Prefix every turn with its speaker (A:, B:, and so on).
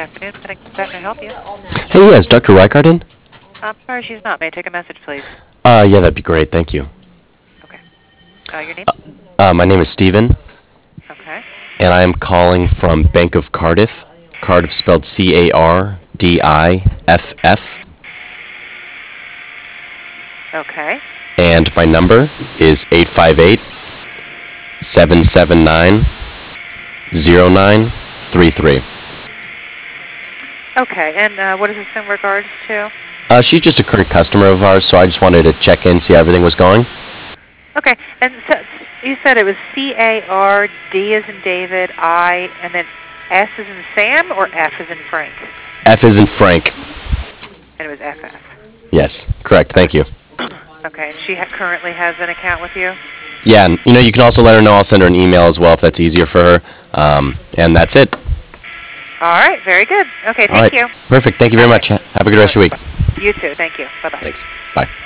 A: afternoon. Can I help you?
B: Hey, yes, Dr. Reichardin?
A: I'm sorry she's not. May I take a message, please?
B: Yeah, that'd be great, thank you.
A: Okay. Your name?
B: My name is Steven,
A: Okay.
B: and I am calling from Bank of Cardiff. Cardiff spelled Cardiff.
A: Okay.
B: And my number is 858-779-0933.
A: Okay. And what is this in regards to?
B: She's just a current customer of ours, so I just wanted to check in, see how everything was going.
A: Okay. And so you said it was CARD as in David, I, and then S as in Sam, or F as in Frank?
B: F is in Frank.
A: And it was FF.
B: Yes, correct, thank you.
A: Okay. And she currently has an account with you?
B: Yeah, and you can also let her know I'll send her an email as well if that's easier for her. And that's it.
A: All right. Very good. Okay.
B: All right.
A: Thank you.
B: Perfect. Thank you very much. Have a good rest of your week.
A: You too. Thank you. Bye-bye.
B: Thanks. Bye.